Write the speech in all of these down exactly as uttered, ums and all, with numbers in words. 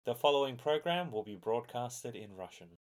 The following program will be broadcasted in Russian.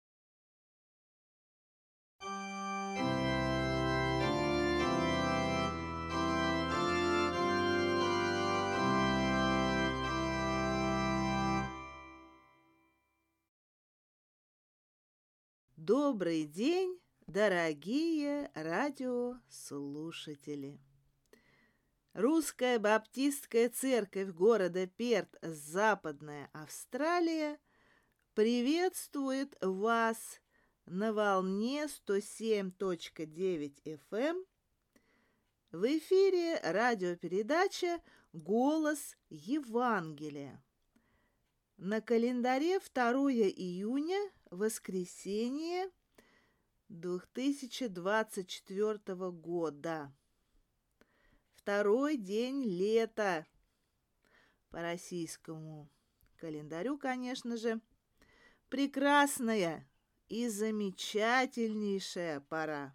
Добрый день, дорогие радиослушатели! Русская баптистская церковь города Перт, Западная Австралия, приветствует вас на волне сто семь точка девять эф эм. В эфире радиопередача «Голос Евангелия». На календаре второе июня, воскресенье две тысячи двадцать четвёртого года. Второй день лета по российскому календарю, конечно же. Прекрасная и замечательнейшая пора.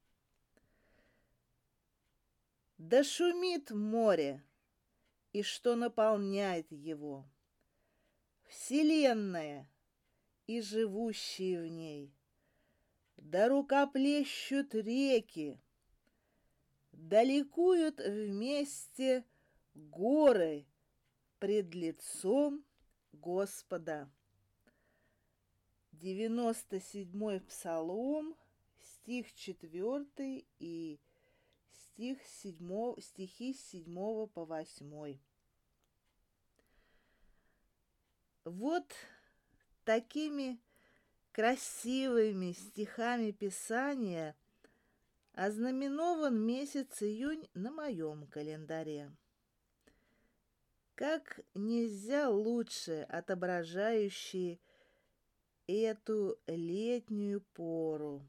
Да шумит море, и что наполняет его. Вселенная и живущие в ней, да рукоплещут реки, да ликуют вместе горы пред лицом Господа. девяносто седьмой псалом, стих четвёртый и стих седьмой, стихи с седьмого по восьмой. Вот такими красивыми стихами Писания ознаменован месяц июнь на моем календаре. Как нельзя лучше отображающие эту летнюю пору.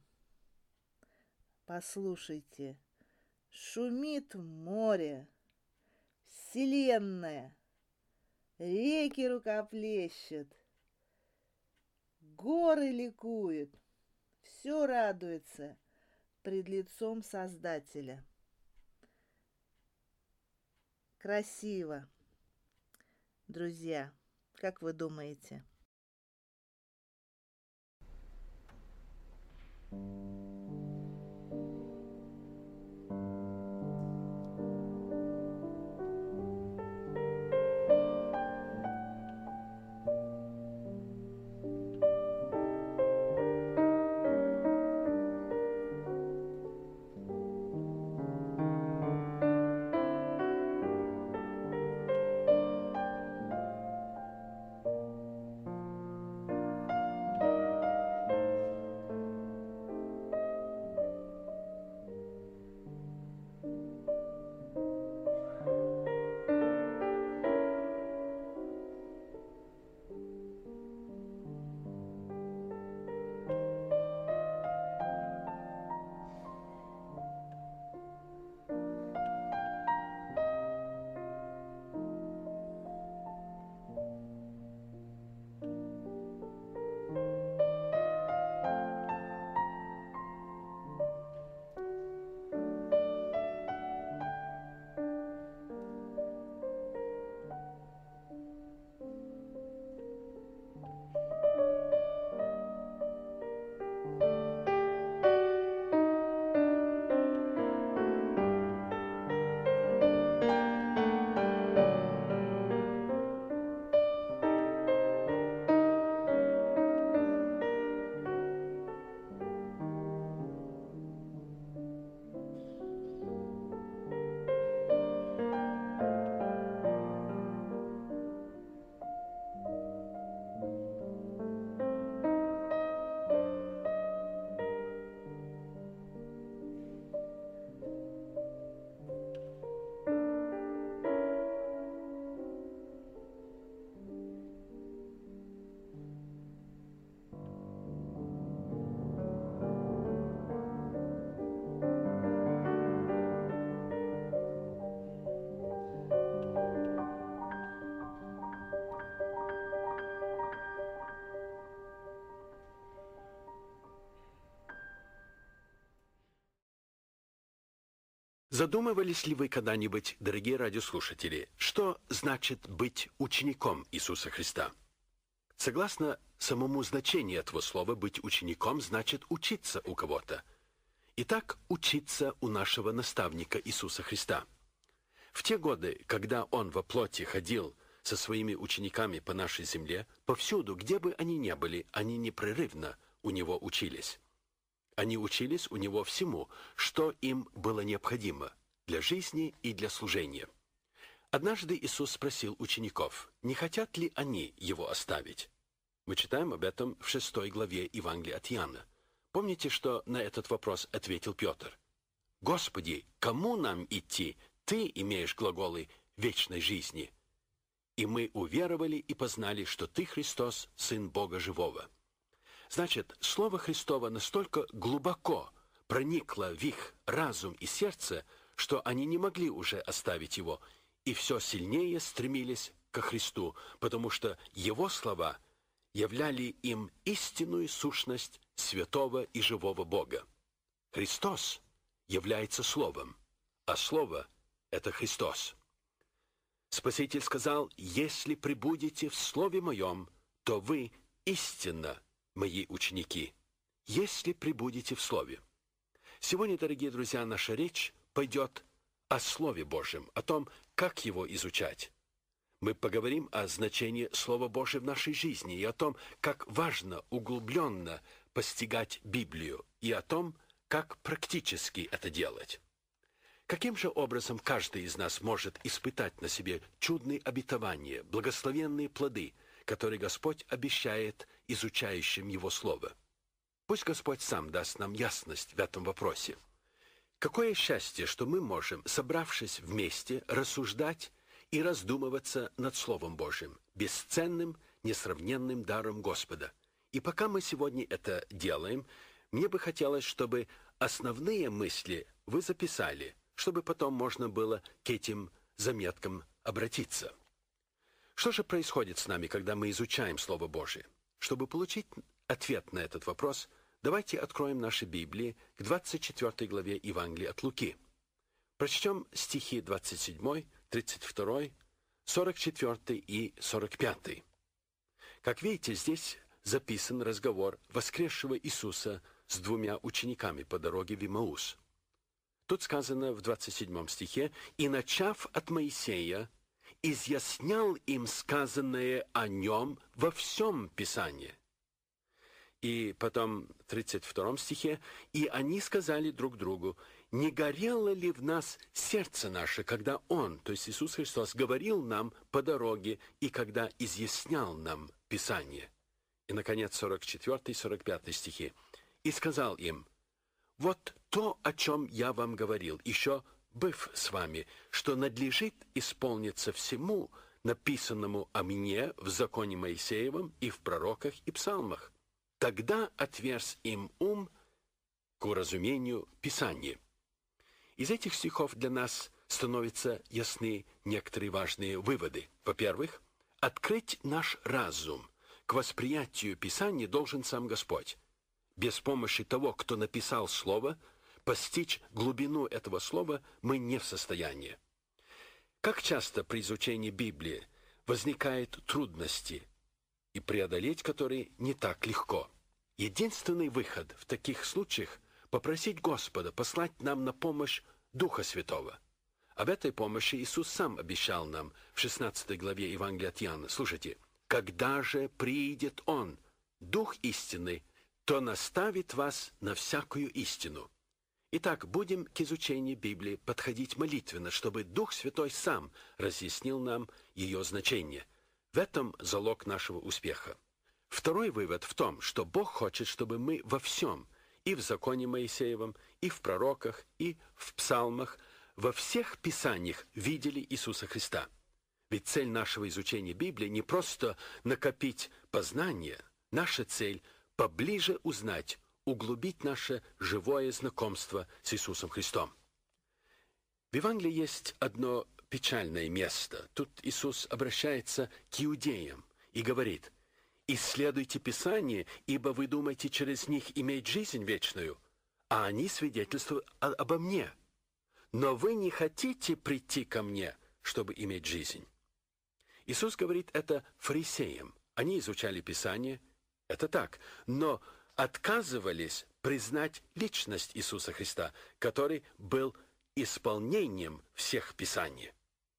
Послушайте, шумит море, вселенная, реки рукоплещут, горы ликуют, все радуется пред лицом Создателя. Красиво. Друзья, как вы думаете? Задумывались ли вы когда-нибудь, дорогие радиослушатели, что значит быть учеником Иисуса Христа? Согласно самому значению этого слова, быть учеником значит учиться у кого-то. Итак, учиться у нашего наставника Иисуса Христа. В те годы, когда Он во плоти ходил со своими учениками по нашей земле, повсюду, где бы они ни были, они непрерывно у Него учились. Они учились у Него всему, что им было необходимо для жизни и для служения. Однажды Иисус спросил учеников, не хотят ли они Его оставить. Мы читаем об этом в шестой главе Евангелия от Иоанна. Помните, что на этот вопрос ответил Петр? «Господи, кому нам идти? Ты имеешь глаголы вечной жизни». И мы уверовали и познали, что Ты, Христос, Сын Бога Живого. Значит, Слово Христово настолько глубоко проникло в их разум и сердце, что они не могли уже оставить его, и все сильнее стремились ко Христу, потому что Его слова являли им истинную сущность святого и живого Бога. Христос является Словом, а Слово — это Христос. Спаситель сказал, «Если пребудете в Слове Моем, то вы истинно Мои ученики, если пребудете в Слове». Сегодня, дорогие друзья, наша речь пойдет о Слове Божьем, о том, как его изучать. Мы поговорим о значении Слова Божьего в нашей жизни и о том, как важно углубленно постигать Библию, и о том, как практически это делать. Каким же образом каждый из нас может испытать на себе чудные обетования, благословенные плоды, которые Господь обещает изучающим Его Слово? Пусть Господь сам даст нам ясность в этом вопросе. Какое счастье, что мы можем, собравшись вместе, рассуждать и раздумываться над Словом Божьим, бесценным, несравненным даром Господа. И пока мы сегодня это делаем, мне бы хотелось, чтобы основные мысли вы записали, чтобы потом можно было к этим заметкам обратиться. Что же происходит с нами, когда мы изучаем Слово Божие? Чтобы получить ответ на этот вопрос, давайте откроем наши Библии к двадцать четвёртой главе Евангелия от Луки. Прочтем стихи двадцать седьмой, тридцать второй, сорок четвёртый и сорок пятый. Как видите, здесь записан разговор воскресшего Иисуса с двумя учениками по дороге в Имаус. Тут сказано в двадцать седьмом стихе, «И, начав от Моисея, изъяснял им сказанное о нем во всем Писании». И потом в тридцать втором стихе, «И они сказали друг другу, не горело ли в нас сердце наше, когда Он, то есть Иисус Христос, говорил нам по дороге и когда изъяснял нам Писание». И, наконец, сорок четвёртый и сорок пятый стихи. «И сказал им, вот то, о чем я вам говорил, еще быв с вами, что надлежит исполниться всему, написанному о мне в законе Моисеевом и в пророках и псалмах. Тогда отверз им ум к уразумению Писания». Из этих стихов для нас становятся ясны некоторые важные выводы. Во-первых, открыть наш разум к восприятию Писания должен сам Господь. Без помощи того, кто написал Слово, постичь глубину этого Слова мы не в состоянии. Как часто при изучении Библии возникают трудности, и преодолеть которые не так легко. Единственный выход в таких случаях – попросить Господа послать нам на помощь Духа Святого. Об этой помощи Иисус сам обещал нам в шестнадцатой главе Евангелия от Иоанна. Слушайте, «Когда же приидет Он, Дух истинный, то наставит вас на всякую истину». Итак, будем к изучению Библии подходить молитвенно, чтобы Дух Святой сам разъяснил нам ее значение. В этом залог нашего успеха. Второй вывод в том, что Бог хочет, чтобы мы во всем, и в законе Моисеевом, и в пророках, и в псалмах, во всех писаниях видели Иисуса Христа. Ведь цель нашего изучения Библии не просто накопить познание, наша цель – поближе узнать, углубить наше живое знакомство с Иисусом Христом. В Евангелии есть одно печальное место. Тут Иисус обращается к иудеям и говорит: «Исследуйте Писание, ибо вы думаете через них иметь жизнь вечную, а они свидетельствуют обо мне. Но вы не хотите прийти ко мне, чтобы иметь жизнь». Иисус говорит это фарисеям, Они изучали Писание, это так, но отказывались признать личность Иисуса Христа, который был исполнением всех Писаний.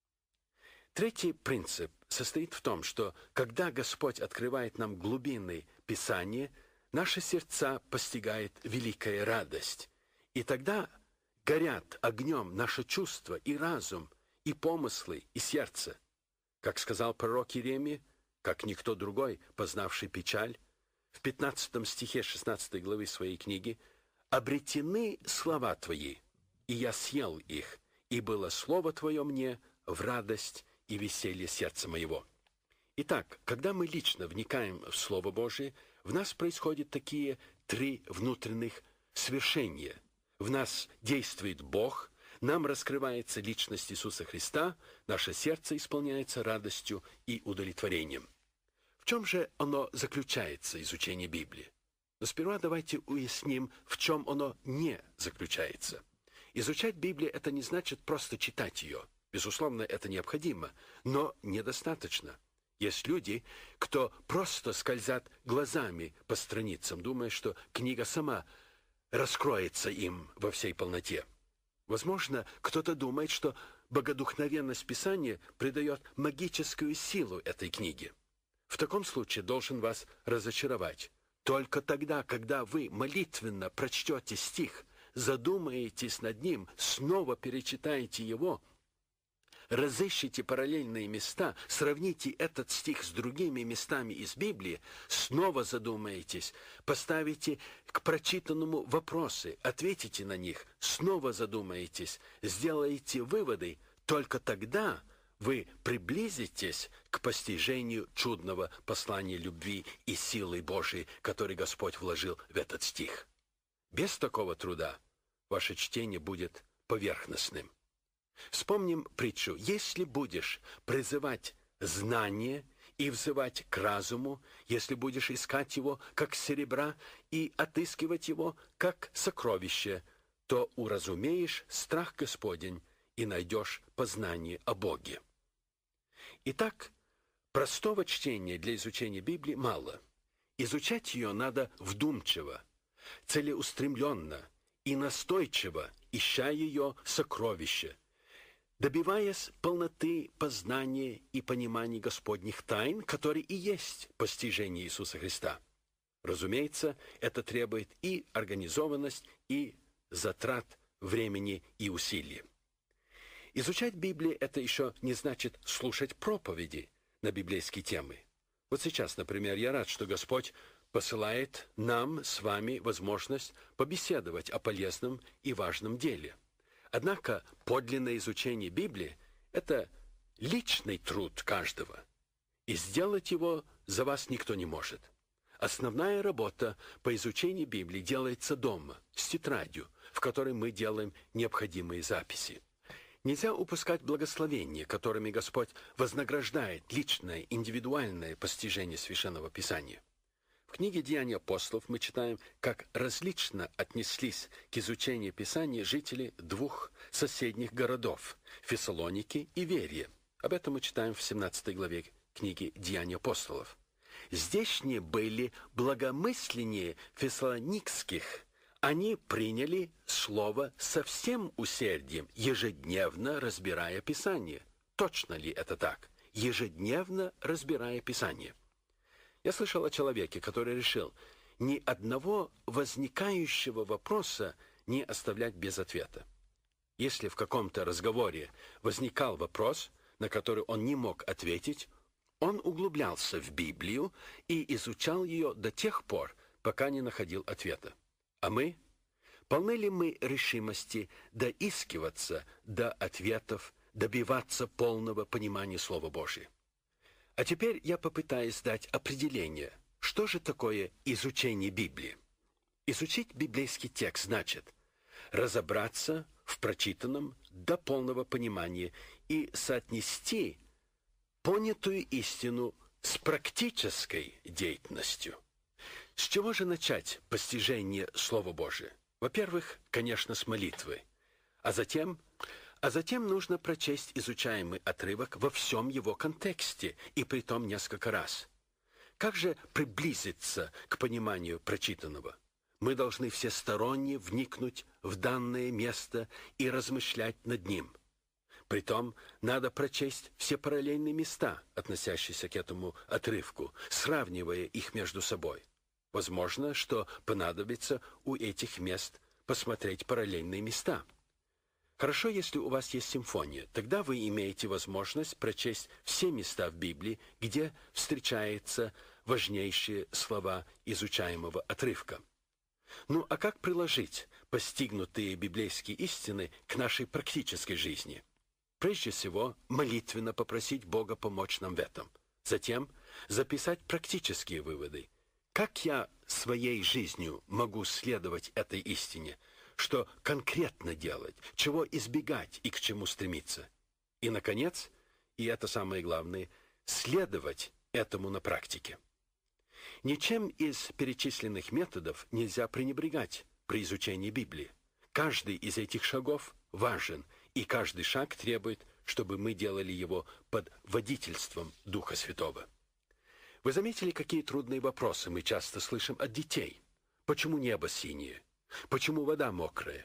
Третий принцип состоит в том, что когда Господь открывает нам глубины Писания, наши сердца постигает великая радость. И тогда горят огнем наши чувства и разум, и помыслы, и сердце. Как сказал пророк Иеремия, как никто другой, познавший печаль, в пятнадцатом стихе шестнадцатой главы своей книги, «Обретены слова Твои, и я съел их, и было слово Твое мне в радость и веселье сердца моего». Итак, когда мы лично вникаем в Слово Божие, в нас происходят такие три внутренних свершения. В нас действует Бог, нам раскрывается личность Иисуса Христа, наше сердце исполняется радостью и удовлетворением. В чем же оно заключается, изучение Библии? Но сперва давайте уясним, в чем оно не заключается. Изучать Библию – это не значит просто читать ее. Безусловно, это необходимо, но недостаточно. Есть люди, кто просто скользят глазами по страницам, думая, что книга сама раскроется им во всей полноте. Возможно, кто-то думает, что богодухновенность Писания придает магическую силу этой книге. В таком случае должен вас разочаровать. Только тогда, когда вы молитвенно прочтете стих, задумаетесь над ним, снова перечитаете его, разыщите параллельные места, сравните этот стих с другими местами из Библии, снова задумаетесь, поставите к прочитанному вопросы, ответите на них, снова задумаетесь, сделаете выводы, только тогда вы приблизитесь к постижению чудного послания любви и силы Божией, который Господь вложил в этот стих. Без такого труда ваше чтение будет поверхностным. Вспомним притчу. Если будешь призывать знание и взывать к разуму, если будешь искать его, как серебра, и отыскивать его, как сокровище, то уразумеешь страх Господень и найдешь познание о Боге. Итак, простого чтения для изучения Библии мало. Изучать ее надо вдумчиво, целеустремленно и настойчиво, ища ее сокровища, добиваясь полноты познания и понимания Господних тайн, которые и есть постижение Иисуса Христа. Разумеется, это требует и организованность, и затрат времени и усилий. Изучать Библию – это еще не значит слушать проповеди на библейские темы. Вот сейчас, например, я рад, что Господь посылает нам с вами возможность побеседовать о полезном и важном деле. Однако подлинное изучение Библии – это личный труд каждого, и сделать его за вас никто не может. Основная работа по изучению Библии делается дома, с тетрадью, в которой мы делаем необходимые записи. Нельзя упускать благословения, которыми Господь вознаграждает личное, индивидуальное постижение Священного Писания. В книге «Деяния апостолов» мы читаем, как различно отнеслись к изучению Писания жители двух соседних городов – Фессалоники и Верия. Об этом мы читаем в семнадцатой главе книги «Деяния апостолов». Здешние были благомысленнее фессалоникских. Они приняли слово со всем усердием, ежедневно разбирая Писание. Точно ли это так? Ежедневно разбирая Писание. Я слышал о человеке, который решил ни одного возникающего вопроса не оставлять без ответа. Если в каком-то разговоре возникал вопрос, на который он не мог ответить, он углублялся в Библию и изучал ее до тех пор, пока не находил ответа. А мы? Полны ли мы решимости доискиваться до ответов, добиваться полного понимания Слова Божия? А теперь я попытаюсь дать определение, что же такое изучение Библии. Изучить библейский текст значит разобраться в прочитанном до полного понимания и соотнести понятую истину с практической деятельностью. С чего же начать постижение Слова Божия? Во-первых, конечно, с молитвы, а затем... А затем нужно прочесть изучаемый отрывок во всем его контексте, и притом несколько раз. Как же приблизиться к пониманию прочитанного? Мы должны всесторонне вникнуть в данное место и размышлять над ним. Притом, надо прочесть все параллельные места, относящиеся к этому отрывку, сравнивая их между собой. Возможно, что понадобится у этих мест посмотреть параллельные места. Хорошо, если у вас есть симфония, тогда вы имеете возможность прочесть все места в Библии, где встречаются важнейшие слова изучаемого отрывка. Ну, а как приложить постигнутые библейские истины к нашей практической жизни? Прежде всего, молитвенно попросить Бога помочь нам в этом. Затем записать практические выводы. Как я своей жизнью могу следовать этой истине? Что конкретно делать? Чего избегать и к чему стремиться? И, наконец, и это самое главное, следовать этому на практике. Ничем из перечисленных методов нельзя пренебрегать при изучении Библии. Каждый из этих шагов важен, и каждый шаг требует, чтобы мы делали его под водительством Духа Святого. Вы заметили, какие трудные вопросы мы часто слышим от детей? Почему небо синее? Почему вода мокрая?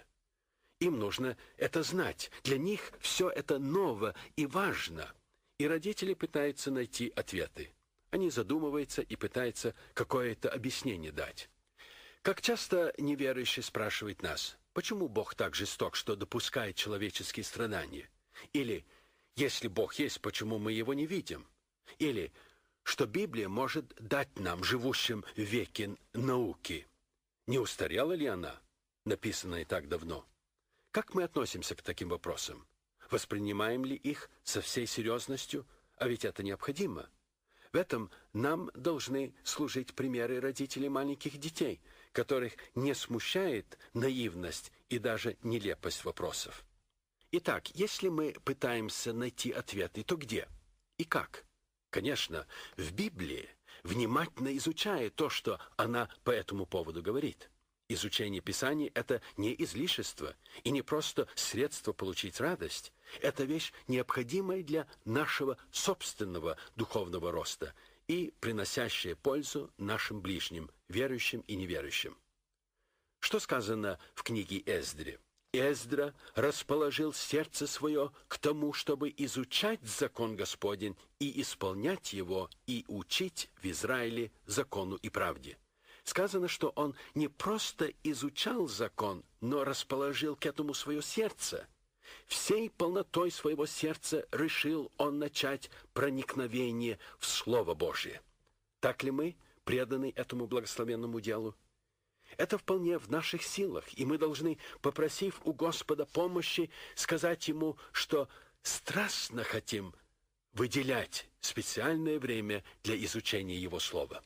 Им нужно это знать. Для них все это ново и важно. И родители пытаются найти ответы. Они задумываются и пытаются какое-то объяснение дать. Как часто неверующий спрашивает нас, почему Бог так жесток, что допускает человеческие страдания? Или, если Бог есть, почему мы его не видим? Или, что Библия может дать нам, живущим в веке науки? Не устарела ли она, написанная так давно? Как мы относимся к таким вопросам? Воспринимаем ли их со всей серьезностью? А ведь это необходимо. В этом нам должны служить примеры родителей маленьких детей, которых не смущает наивность и даже нелепость вопросов. Итак, если мы пытаемся найти ответы, то где и как? Конечно, в Библии, внимательно изучая то, что она по этому поводу говорит. Изучение Писаний – это не излишество и не просто средство получить радость. Это вещь, необходимая для нашего собственного духовного роста и приносящая пользу нашим ближним, верующим и неверующим. Что сказано в книге Эздры? Эздра расположил сердце свое к тому, чтобы изучать закон Господень и исполнять его, и учить в Израиле закону и правде. Сказано, что он не просто изучал закон, но расположил к этому свое сердце. Всей полнотой своего сердца решил он начать проникновение в Слово Божие. Так ли мы преданы этому благословенному делу? Это вполне в наших силах, и мы должны, попросив у Господа помощи, сказать Ему, что страстно хотим выделять специальное время для изучения Его Слова.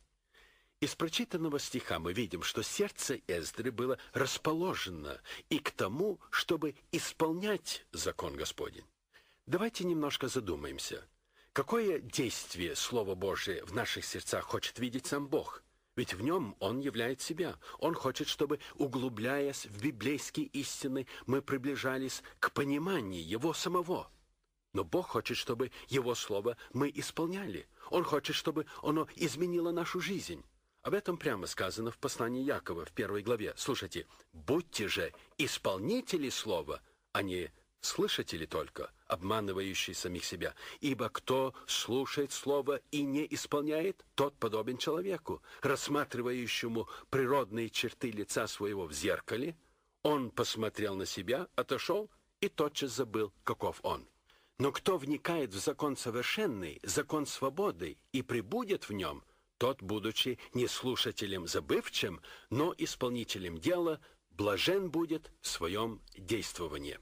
Из прочитанного стиха мы видим, что сердце Эздры было расположено и к тому, чтобы исполнять закон Господень. Давайте немножко задумаемся. Какое действие Слово Божие в наших сердцах хочет видеть сам Бог? Ведь в нем Он являет себя. Он хочет, чтобы, углубляясь в библейские истины, мы приближались к пониманию Его самого. Но Бог хочет, чтобы Его Слово мы исполняли. Он хочет, чтобы оно изменило нашу жизнь. Об этом прямо сказано в послании Якова в первой главе. Слушайте, «Будьте же исполнители слова, а не слышатели только, обманывающие самих себя. Ибо кто слушает слово и не исполняет, тот подобен человеку, рассматривающему природные черты лица своего в зеркале. Он посмотрел на себя, отошел и тотчас забыл, каков он. Но кто вникает в закон совершенный, закон свободы, и пребудет в нем, тот, будучи не слушателем забывчим, но исполнителем дела, блажен будет в своем действовании».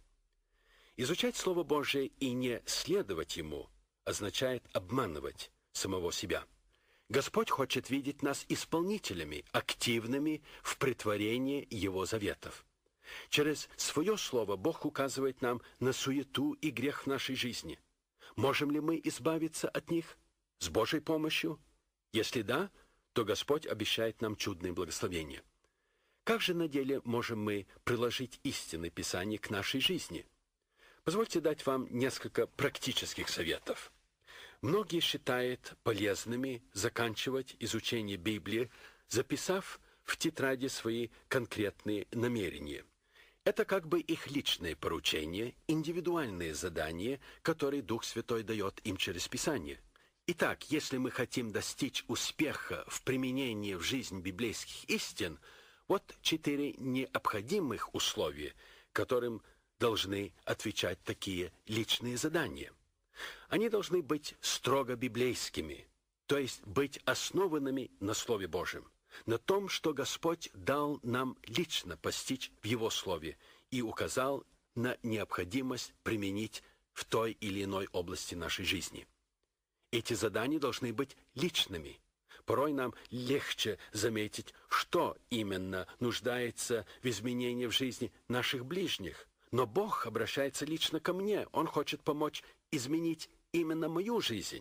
Изучать Слово Божие и не следовать ему означает обманывать самого себя. Господь хочет видеть нас исполнителями, активными в претворении Его заветов. Через свое Слово Бог указывает нам на суету и грех в нашей жизни. Можем ли мы избавиться от них с Божьей помощью? Если да, то Господь обещает нам чудные благословения. Как же на деле можем мы приложить истины Писания к нашей жизни? Позвольте дать вам несколько практических советов. Многие считают полезными заканчивать изучение Библии, записав в тетради свои конкретные намерения. Это как бы их личное поручение, индивидуальные задания, которые Дух Святой дает им через Писание. Итак, если мы хотим достичь успеха в применении в жизнь библейских истин, вот четыре необходимых условия, которым должны отвечать такие личные задания. Они должны быть строго библейскими, то есть быть основанными на Слове Божьем, на том, что Господь дал нам лично постичь в Его Слове и указал на необходимость применить в той или иной области нашей жизни. Эти задания должны быть личными. Порой нам легче заметить, что именно нуждается в изменении в жизни наших ближних. Но Бог обращается лично ко мне. Он хочет помочь изменить именно мою жизнь.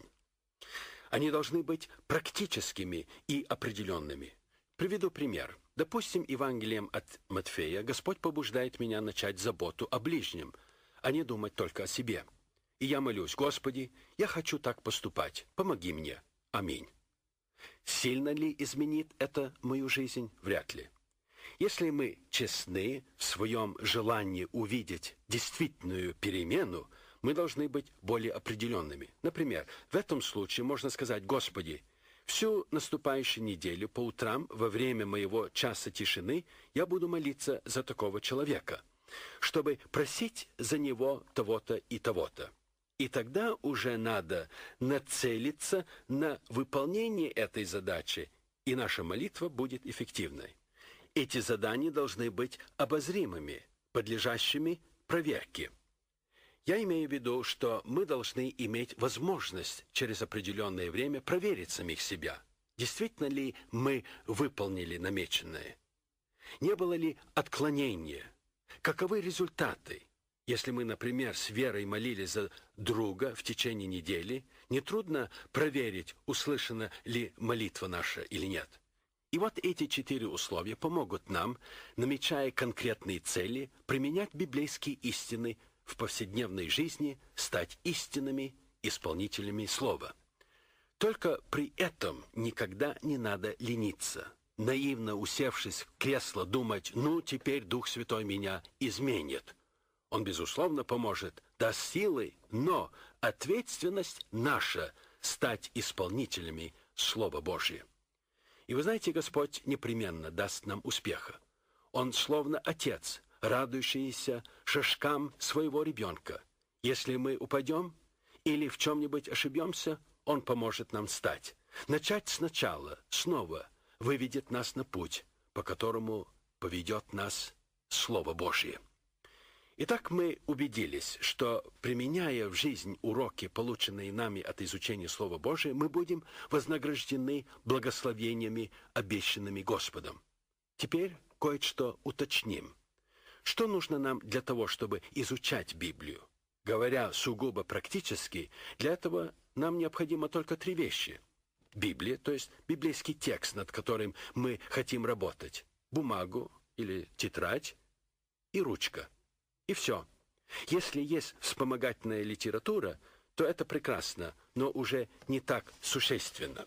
Они должны быть практическими и определенными. Приведу пример. Допустим, Евангелием от Матфея Господь побуждает меня начать заботу о ближнем, а не думать только о себе. И я молюсь: Господи, я хочу так поступать, помоги мне. Аминь. Сильно ли изменит это мою жизнь? Вряд ли. Если мы честны в своем желании увидеть действительную перемену, мы должны быть более определенными. Например, в этом случае можно сказать: Господи, всю наступающую неделю по утрам во время моего часа тишины я буду молиться за такого человека, чтобы просить за него того-то и того-то. И тогда уже надо нацелиться на выполнение этой задачи, и наша молитва будет эффективной. Эти задания должны быть обозримыми, подлежащими проверке. Я имею в виду, что мы должны иметь возможность через определенное время проверить самих себя. Действительно ли мы выполнили намеченное? Не было ли отклонения? Каковы результаты? Если мы, например, с верой молились за друга в течение недели, нетрудно проверить, услышана ли молитва наша или нет. И вот эти четыре условия помогут нам, намечая конкретные цели, применять библейские истины в повседневной жизни, стать истинными исполнителями Слова. Только при этом никогда не надо лениться, наивно усевшись в кресло, думать: ну, теперь Дух Святой меня изменит. Он, безусловно, поможет, даст силы, но ответственность наша — стать исполнителями Слова Божия. И вы знаете, Господь непременно даст нам успеха. Он словно отец, радующийся шажкам своего ребенка. Если мы упадем или в чем-нибудь ошибемся, Он поможет нам встать. Начать сначала, снова выведет нас на путь, по которому поведет нас Слово Божие. Итак, мы убедились, что, применяя в жизнь уроки, полученные нами от изучения Слова Божия, мы будем вознаграждены благословениями, обещанными Господом. Теперь кое-что уточним. Что нужно нам для того, чтобы изучать Библию? Говоря сугубо практически, для этого нам необходимо только три вещи. Библия, то есть библейский текст, над которым мы хотим работать, бумагу или тетрадь и ручка. И все. Если есть вспомогательная литература, то это прекрасно, но уже не так существенно.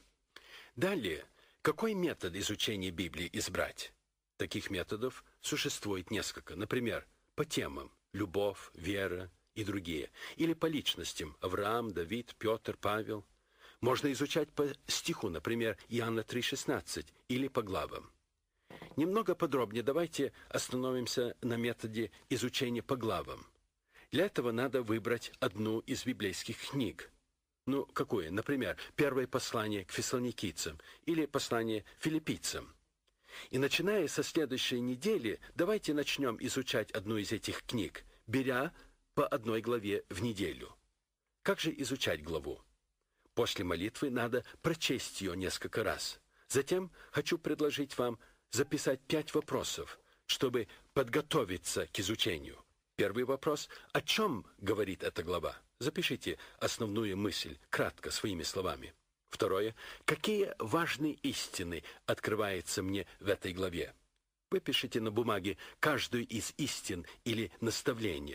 Далее, какой метод изучения Библии избрать? Таких методов существует несколько. Например, по темам – любовь, вера и другие. Или по личностям – Авраам, Давид, Петр, Павел. Можно изучать по стиху, например, Иоанна три шестнадцать, или по главам. Немного подробнее давайте остановимся на методе изучения по главам. Для этого надо выбрать одну из библейских книг. Ну, какое? Например, первое послание к фессалоникийцам или послание филиппийцам. И начиная со следующей недели, давайте начнем изучать одну из этих книг, беря по одной главе в неделю. Как же изучать главу? После молитвы надо прочесть ее несколько раз. Затем хочу предложить вам записать пять вопросов, чтобы подготовиться к изучению. Первый вопрос: о чем говорит эта глава? Запишите основную мысль кратко, своими словами. Второе: какие важные истины открываются мне в этой главе? Выпишите на бумаге каждую из истин или наставления.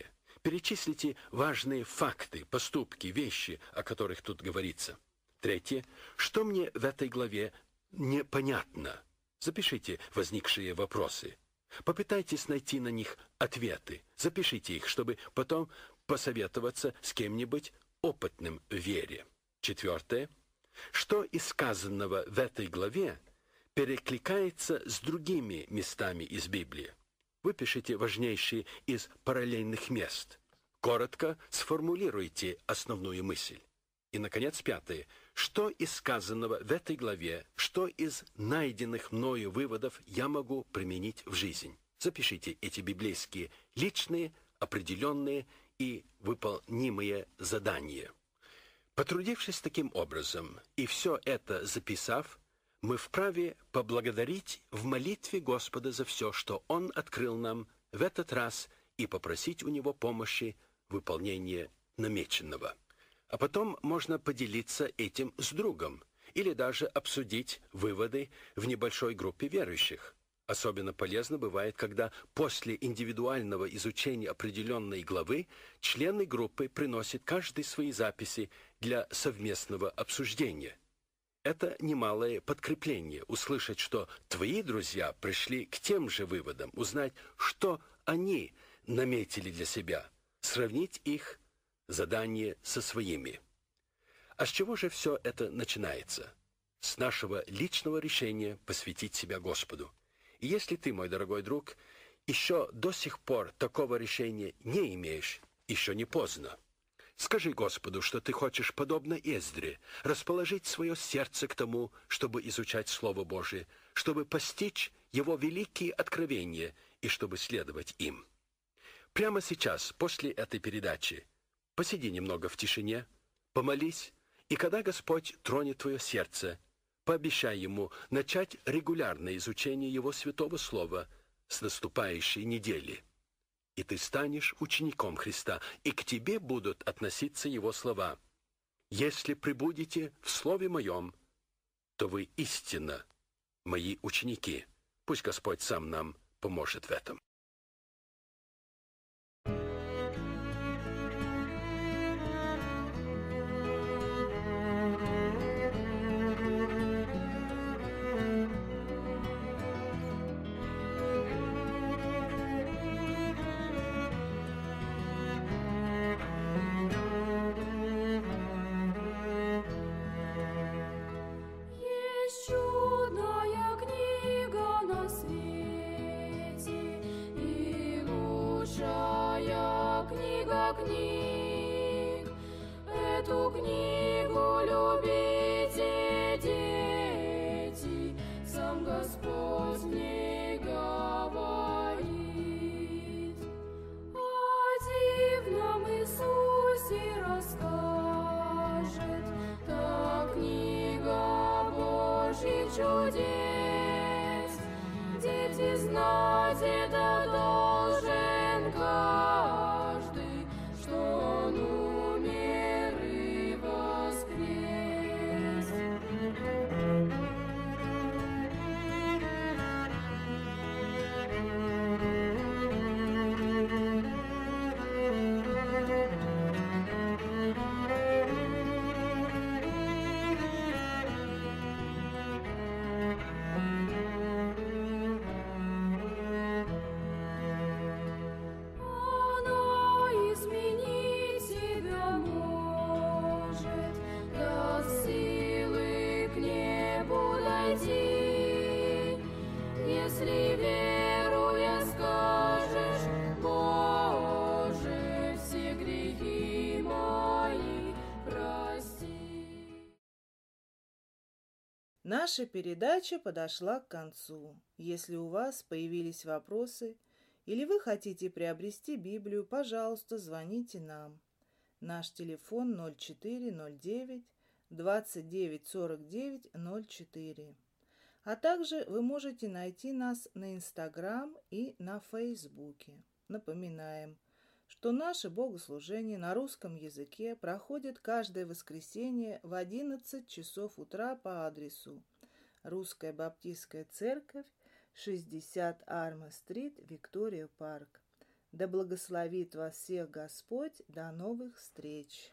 Перечислите важные факты, поступки, вещи, о которых тут говорится. Третье. Что мне в этой главе непонятно? Запишите возникшие вопросы. Попытайтесь найти на них ответы. Запишите их, чтобы потом посоветоваться с кем-нибудь опытным в вере. Четвертое. Что из сказанного в этой главе перекликается с другими местами из Библии? Выпишите важнейшие из параллельных мест. Коротко сформулируйте основную мысль. И, наконец, пятое. Что из сказанного в этой главе, что из найденных мною выводов я могу применить в жизнь? Запишите эти библейские личные, определенные и выполнимые задания. Потрудившись таким образом и все это записав, мы вправе поблагодарить в молитве Господа за все, что Он открыл нам в этот раз, и попросить у Него помощи в выполнении намеченного. А потом можно поделиться этим с другом или даже обсудить выводы в небольшой группе верующих. Особенно полезно бывает, когда после индивидуального изучения определенной главы члены группы приносят каждый свои записи для совместного обсуждения. Это немалое подкрепление — услышать, что твои друзья пришли к тем же выводам, узнать, что они наметили для себя, сравнить их задание со своими. А с чего же все это начинается? С нашего личного решения посвятить себя Господу. И если ты, мой дорогой друг, еще до сих пор такого решения не имеешь, еще не поздно. Скажи Господу, что ты хочешь, подобно Эздре, расположить свое сердце к тому, чтобы изучать Слово Божие, чтобы постичь Его великие откровения и чтобы следовать им. Прямо сейчас, после этой передачи, посиди немного в тишине, помолись, и когда Господь тронет твое сердце, пообещай Ему начать регулярное изучение Его Святого Слова с наступающей недели. И ты станешь учеником Христа, и к тебе будут относиться Его слова. «Если пребудете в Слове Моем, то вы истинно Мои ученики». Пусть Господь сам нам поможет в этом. Есть чудная книга на свете, и лучшая книга книг. Эту книгу любите, дети, сам Господь в ней говорит. О дивном Иисусе расскажет та книга Божьих чудес. Дети, знать это должен каждый, что Он умер и воскрес. Она изменить тебя может, даст силы к небу дойти. Если веруя скажешь: Боже, все грехи мои прости. Наша передача подошла к концу. Если у вас появились вопросы или вы хотите приобрести Библию, пожалуйста, звоните нам. Наш телефон ноль четыре ноль девять двадцать девять сорок девять ноль четыре. А также вы можете найти нас на Инстаграм и на Фейсбуке. Напоминаем, что наше богослужение на русском языке проходит каждое воскресенье в одиннадцать часов утра по адресу Русская Баптистская Церковь, шестьдесят Арма-стрит, Виктория Парк. Да благословит вас всех Господь. До новых встреч!